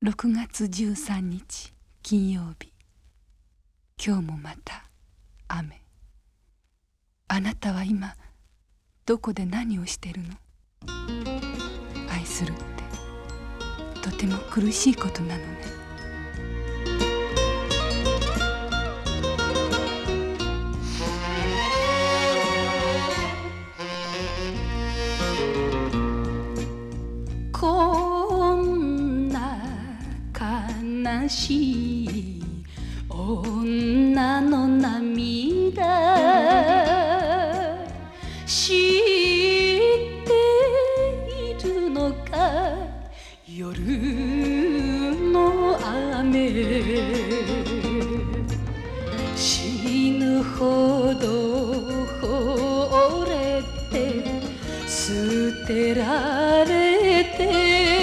6月13日金曜日。今日もまた雨。あなたは今どこで何をしてるの？愛するってとても苦しいことなのね。こんな悲しい女の涙知っているのか、夜の雨死ぬほど惚れて捨てられて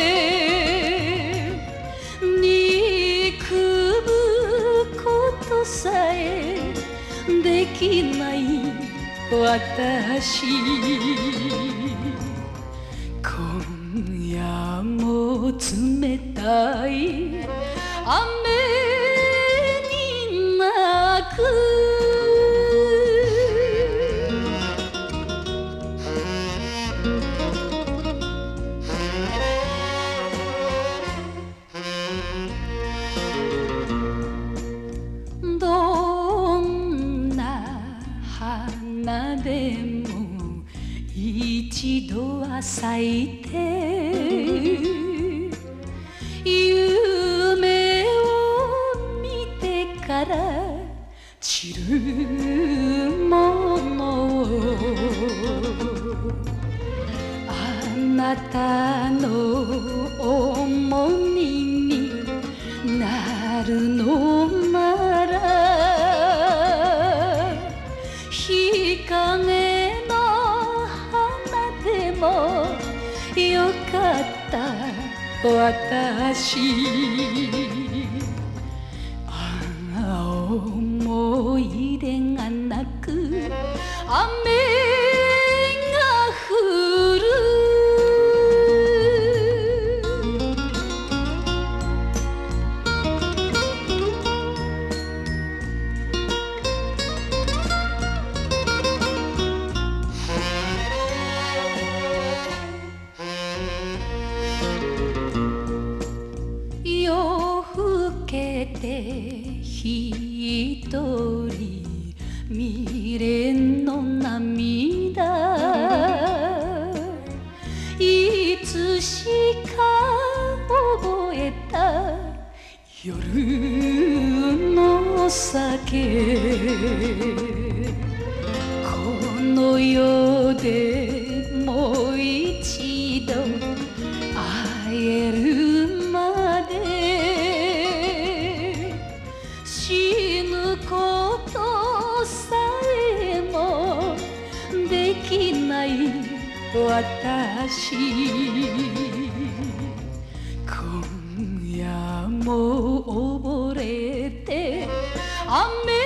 さえできない私、今夜も冷たい雨に泣く。どんな花でも一度は咲いて夢を見てから散るものを、あなたの重荷になるのなら日陰の花でもよかった私。思い出がなく雨が降る。夜更けて一人未練の涙、いつしか覚えた夜の酒。この世でもう一度会えるまで死ぬことさえもできない私、今夜も溺れて雨